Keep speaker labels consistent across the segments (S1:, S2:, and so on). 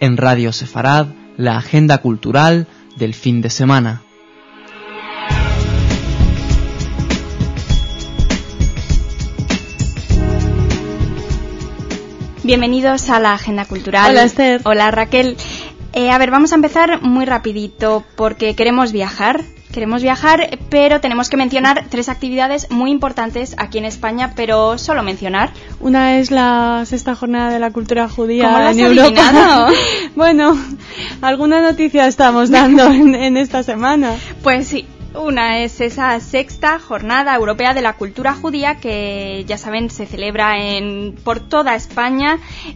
S1: en Radio Sefarad, la agenda cultural del fin de semana.
S2: Bienvenidos a la agenda cultural.
S3: Hola, Esther.
S2: Hola, Raquel. Vamos a empezar muy rapidito porque queremos viajar, pero tenemos que mencionar 3 actividades muy importantes aquí en España, pero solo mencionar.
S3: Una es la 6ª jornada de la cultura judía
S2: ¿Cómo lo has
S3: en Europa.
S2: adivinado?
S3: Bueno, alguna noticia estamos dando en esta semana.
S2: Pues sí. Una es esa 6ª jornada europea de la cultura judía que, ya saben, se celebra por toda España.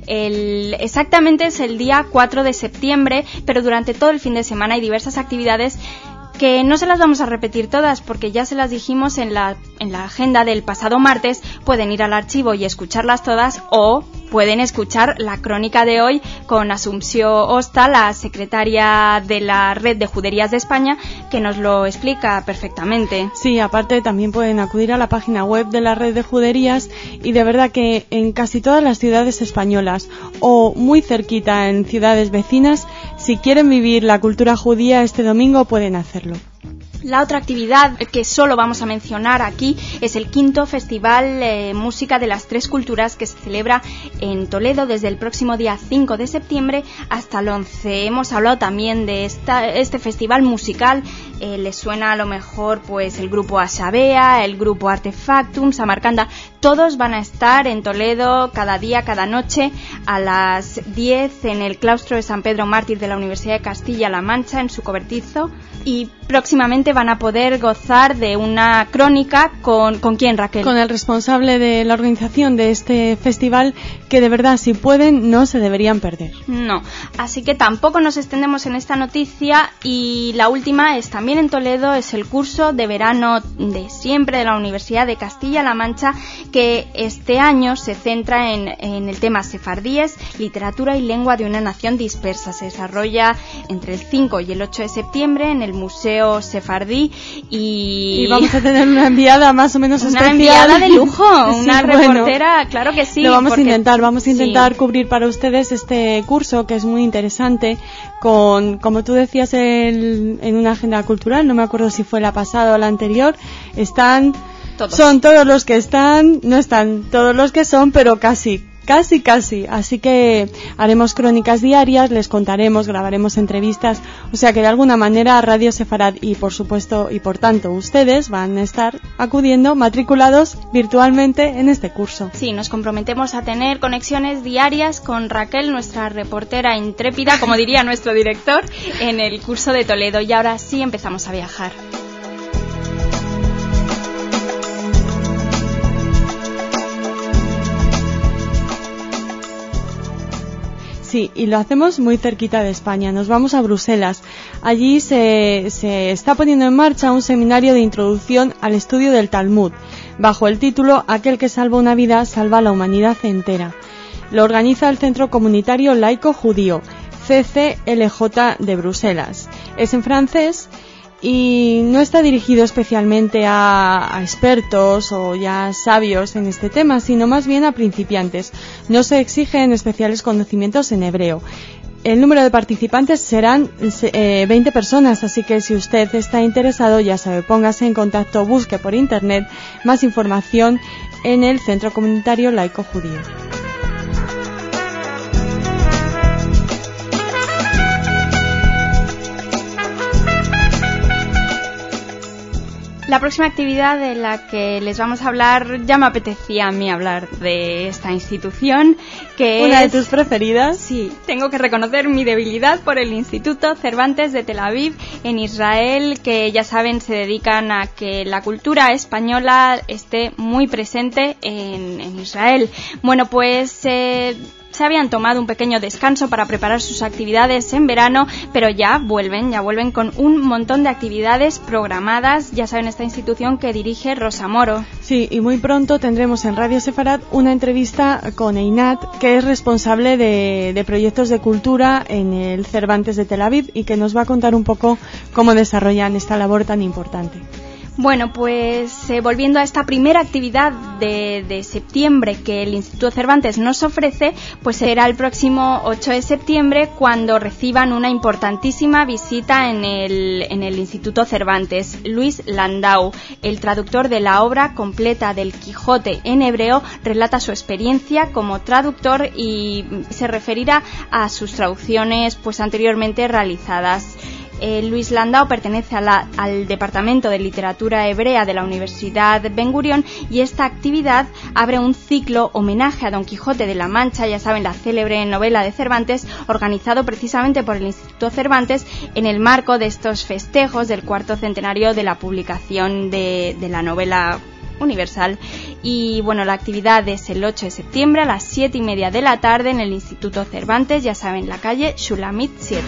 S2: Exactamente es el día 4 de septiembre, pero durante todo el fin de semana hay diversas actividades que no se las vamos a repetir todas porque ya se las dijimos en la agenda del pasado martes. Pueden ir al archivo y escucharlas todas, o pueden escuchar la crónica de hoy con Asunción Osta, la secretaria de la Red de Juderías de España, que nos lo explica perfectamente.
S3: Sí, aparte también pueden acudir a la página web de la Red de Juderías, y de verdad que en casi todas las ciudades españolas o muy cerquita en ciudades vecinas, si quieren vivir la cultura judía este domingo pueden hacerlo.
S2: La otra actividad que solo vamos a mencionar aquí es el 5º Festival Música de las Tres Culturas, que se celebra en Toledo desde el próximo día 5 de septiembre hasta el 11. Hemos hablado también de este festival musical. Les suena a lo mejor pues el grupo Ashabea, el grupo Artefactum, Samarcanda. Todos van a estar en Toledo cada día, cada noche a las 10 en el claustro de San Pedro Mártir de la Universidad de Castilla-La Mancha, en su cobertizo. Y próximamente van a poder gozar de una crónica con ¿quién, Raquel?
S3: Con el responsable de la organización de este festival, que de verdad, si pueden, no se deberían perder.
S2: No, así que tampoco nos extendemos en esta noticia. Y la última es también en Toledo, es el curso de verano de siempre de la Universidad de Castilla-La Mancha, que este año se centra en el tema sefardíes, literatura y lengua de una nación dispersa. Se desarrolla entre el 5 y el 8 de septiembre en el Museo Sefardí y
S3: vamos a tener una enviada más o menos especial.
S2: Una enviada de lujo,
S3: sí,
S2: una reportera, claro que sí.
S3: Lo vamos a intentar sí, cubrir para ustedes este curso, que es muy interesante, como tú decías en una agenda cultural, no me acuerdo si fue la pasada o la anterior, son todos los que están, no están todos los que son, pero casi, así que haremos crónicas diarias, les contaremos, grabaremos entrevistas, o sea que de alguna manera Radio Sefarad y por supuesto y por tanto ustedes van a estar acudiendo matriculados virtualmente en este curso.
S2: Sí, nos comprometemos a tener conexiones diarias con Raquel, nuestra reportera intrépida, como diría nuestro director, en el curso de Toledo. Y ahora sí empezamos a viajar.
S3: Sí, y lo hacemos muy cerquita de España. Nos vamos a Bruselas. Allí se está poniendo en marcha un seminario de introducción al estudio del Talmud, bajo el título Aquel que salva una vida, salva a la humanidad entera. Lo organiza el Centro Comunitario Laico Judío, CCLJ de Bruselas. Es en francés y no está dirigido especialmente a expertos o ya sabios en este tema, sino más bien a principiantes. No se exigen especiales conocimientos en hebreo. El número de participantes serán 20 personas, así que si usted está interesado, ya sabe, póngase en contacto, busque por internet más información en el Centro Comunitario Laico Judío.
S2: La próxima actividad de la que les vamos a hablar, ya me apetecía a mí hablar de esta institución, que
S3: ¿Una de tus preferidas?
S2: Sí, tengo que reconocer mi debilidad por el Instituto Cervantes de Tel Aviv en Israel, que ya saben se dedican a que la cultura española esté muy presente en Israel. Bueno, pues se habían tomado un pequeño descanso para preparar sus actividades en verano, pero ya vuelven con un montón de actividades programadas. Ya saben, esta institución que dirige Rosa Moro.
S3: Sí, y muy pronto tendremos en Radio Sefarad una entrevista con Einat, que es responsable de proyectos de cultura en el Cervantes de Tel Aviv y que nos va a contar un poco cómo desarrollan esta labor tan importante.
S2: Bueno, pues volviendo a esta primera actividad de septiembre que el Instituto Cervantes nos ofrece, pues será el próximo 8 de septiembre cuando reciban una importantísima visita en el Instituto Cervantes. Luis Landau, el traductor de la obra completa del Quijote en hebreo, relata su experiencia como traductor y se referirá a sus traducciones pues anteriormente realizadas. Luis Landau pertenece al Departamento de Literatura Hebrea de la Universidad Ben Gurión y esta actividad abre un ciclo homenaje a Don Quijote de la Mancha, ya saben, la célebre novela de Cervantes, organizado precisamente por el Instituto Cervantes en el marco de estos festejos del 4º centenario de la publicación de la novela universal. Y bueno, la actividad es el 8 de septiembre a las 7:30 de la tarde en el Instituto Cervantes, ya saben, la calle Shulamit 7.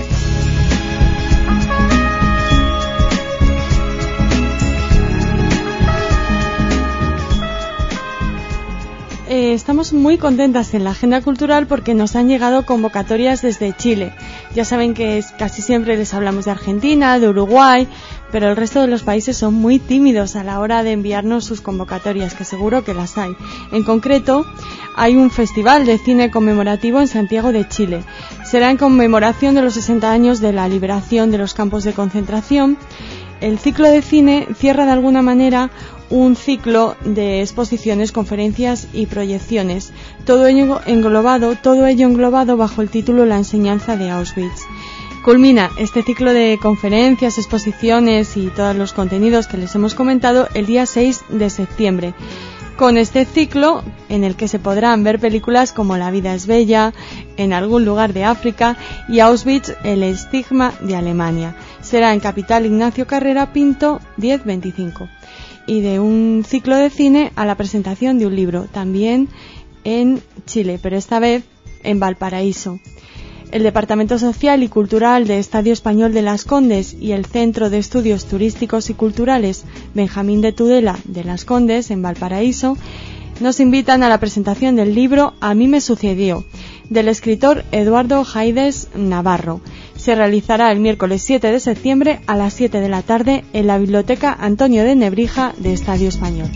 S3: Estamos muy contentas en la agenda cultural porque nos han llegado convocatorias desde Chile. Ya saben que casi siempre les hablamos de Argentina, de Uruguay, pero el resto de los países son muy tímidos a la hora de enviarnos sus convocatorias, que seguro que las hay. En concreto, hay un festival de cine conmemorativo en Santiago de Chile. Será en conmemoración de los 60 años de la liberación de los campos de concentración. El ciclo de cine cierra de alguna manera un ciclo de exposiciones, conferencias y proyecciones, todo ello englobado bajo el título La enseñanza de Auschwitz. Culmina este ciclo de conferencias, exposiciones y todos los contenidos que les hemos comentado el día 6 de septiembre. Con este ciclo, en el que se podrán ver películas como La vida es bella, En algún lugar de África y Auschwitz, el estigma de Alemania. Será en Capital Ignacio Carrera Pinto 1025. Y de un ciclo de cine a la presentación de un libro, también en Chile, pero esta vez en Valparaíso. El Departamento Social y Cultural de Estadio Español de Las Condes y el Centro de Estudios Turísticos y Culturales Benjamín de Tudela de Las Condes, en Valparaíso, nos invitan a la presentación del libro A mí me sucedió, del escritor Eduardo Jaides Navarro. Se realizará el miércoles 7 de septiembre a las 7 de la tarde en la Biblioteca Antonio de Nebrija de Estadio Español.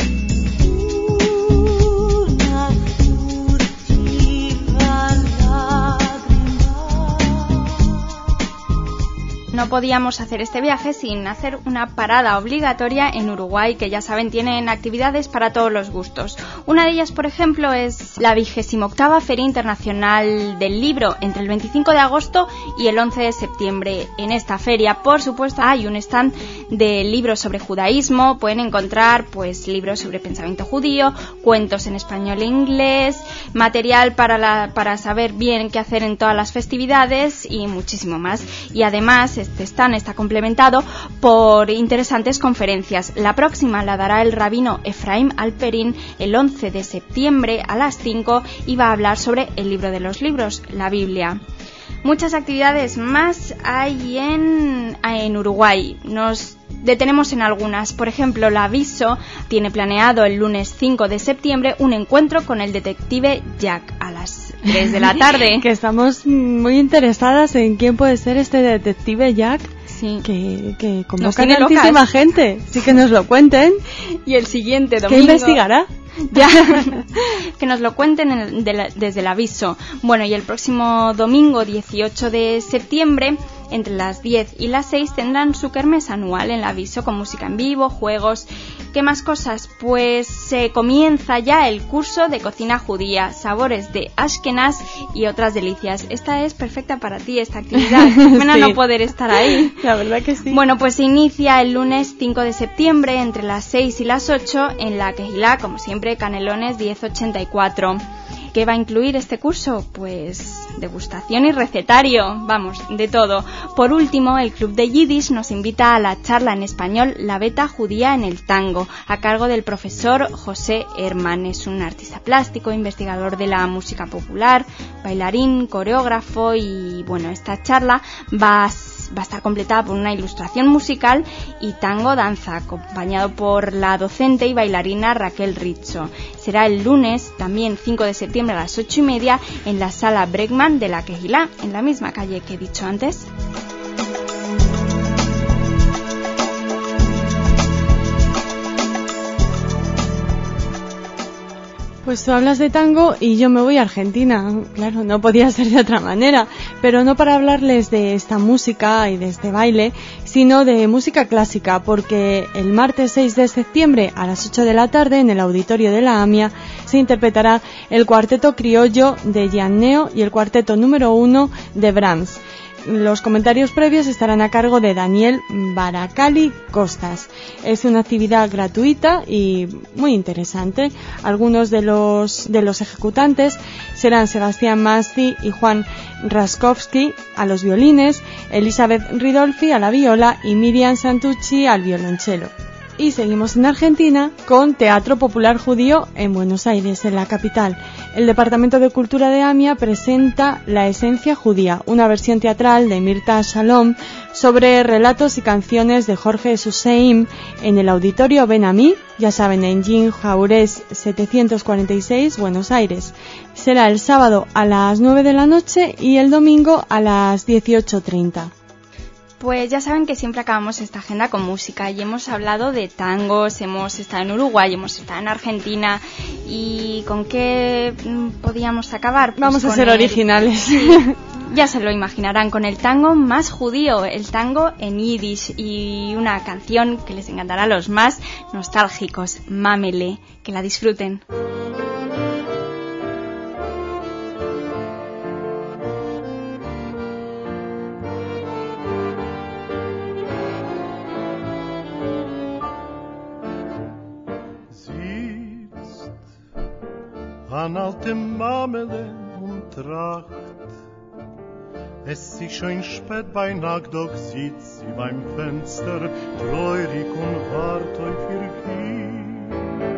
S2: No podíamos hacer este viaje sin hacer una parada obligatoria en Uruguay, que ya saben tienen actividades para todos los gustos. Una de ellas, por ejemplo, es la 28ª Feria Internacional del Libro, entre el 25 de agosto y el 11 de septiembre. En esta feria, por supuesto, hay un stand de libros sobre judaísmo. Pueden encontrar pues libros sobre pensamiento judío, cuentos en español e inglés, material para saber bien qué hacer en todas las festividades y muchísimo más. Y además este stand está complementado por interesantes conferencias. La próxima la dará el rabino Efraim Alperín el 11 de septiembre a las 5 y va a hablar sobre el libro de los libros, la Biblia. Muchas actividades más hay en Uruguay. Nos detenemos en algunas. Por ejemplo, la Aviso tiene planeado el lunes 5 de septiembre un encuentro con el detective Jack a las 3 de la tarde.
S3: Que estamos muy interesadas en quién puede ser este detective Jack. Sí. Que convoca tantísima gente. Sí, que nos lo cuenten.
S2: Y el siguiente domingo...
S3: ¿Qué investigará?
S2: Ya, que nos lo cuenten desde el Aviso. Bueno, y el próximo domingo 18 de septiembre, entre las 10 y las 6, tendrán su kermés anual en el Aviso con música en vivo, juegos. ¿Qué más cosas? Pues se comienza ya el curso de cocina judía, sabores de Ashkenaz y otras delicias. Esta es perfecta para ti, esta actividad. Pena sí. No poder estar ahí.
S3: La verdad que sí.
S2: Bueno, pues se inicia el lunes 5 de septiembre entre las 6 y las 8 en la Kehilá, como siempre, Canelones 1084. ¿Qué va a incluir este curso? Pues degustación y recetario, vamos, de todo. Por último, el Club de Yiddish nos invita a la charla en español La Beta Judía en el Tango, a cargo del profesor José Herman. Es un artista plástico, investigador de la música popular, bailarín, coreógrafo y, bueno, esta charla va a estar completada por una ilustración musical y tango danza, acompañado por la docente y bailarina Raquel Rizzo. Será el lunes, también 5 de septiembre a las 8:30, en la sala Bregman de la Kehilá, en la misma calle que he dicho antes.
S3: Pues tú hablas de tango y yo me voy a Argentina, claro, no podía ser de otra manera, pero no para hablarles de esta música y de este baile, sino de música clásica, porque el martes 6 de septiembre a las 8 de la tarde en el auditorio de la AMIA se interpretará el cuarteto criollo de Gianneo y el cuarteto número 1 de Brahms. Los comentarios previos estarán a cargo de Daniel Baracali Costas. Es una actividad gratuita y muy interesante. Algunos de los ejecutantes serán Sebastián Masti y Juan Raskowski a los violines, Elizabeth Ridolfi a la viola y Miriam Santucci al violonchelo. Y seguimos en Argentina con Teatro Popular Judío en Buenos Aires, en la capital. El Departamento de Cultura de AMIA presenta La Esencia Judía, una versión teatral de Mirta Shalom sobre relatos y canciones de Jorge Suseim en el Auditorio Ben Amí, ya saben, en Jean Jaurès 746, Buenos Aires. Será el sábado a las 9 de la noche y el domingo a las 18:30.
S2: Pues ya saben que siempre acabamos esta agenda con música y hemos hablado de tangos, hemos estado en Uruguay, hemos estado en Argentina y ¿con qué podíamos acabar? Pues
S3: vamos a ser originales.
S2: Sí, ya se lo imaginarán, con el tango más judío, el tango en yiddish y una canción que les encantará a los más nostálgicos, Mamele, que la disfruten.
S4: An alte Mamele und tracht. Es ist schon spät bei Nacht, doch sitzt sie beim Fenster, treurig und wart auf ihr Kind.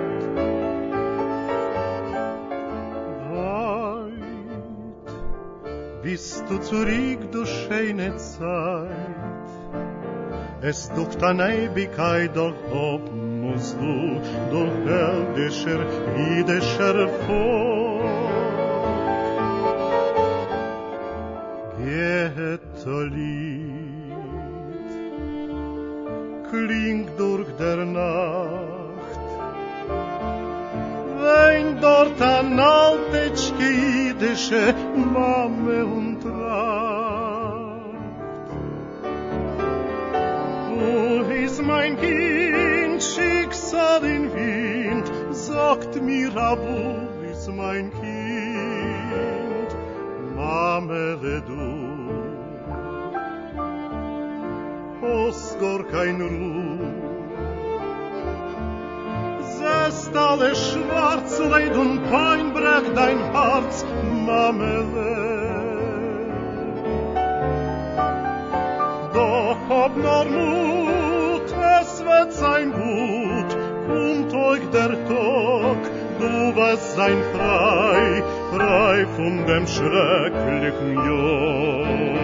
S4: Weit bist du zurück, du schöne Zeit. Es duckt an Ewigkeit, doch ob musst du durch heldischer, jüdischer Volk. Ghetto-Lied klingt durch der Nacht, wenn dort an altitschke jüdische Mame und Tracht. Wo ist mein Kind, Schicksal in Wind, sagt mir, wo ist mein Kind, Mamele du. Hast gar kein Ruh, sehst alle schwarz, Leid und Pein, brech dein Herz, Mamele. Doch hab nur Mut, es wird sein gut, kommt euch der Tag, du wirst sein frei, frei von dem schrecklichen Joch.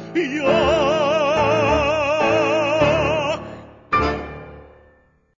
S4: ja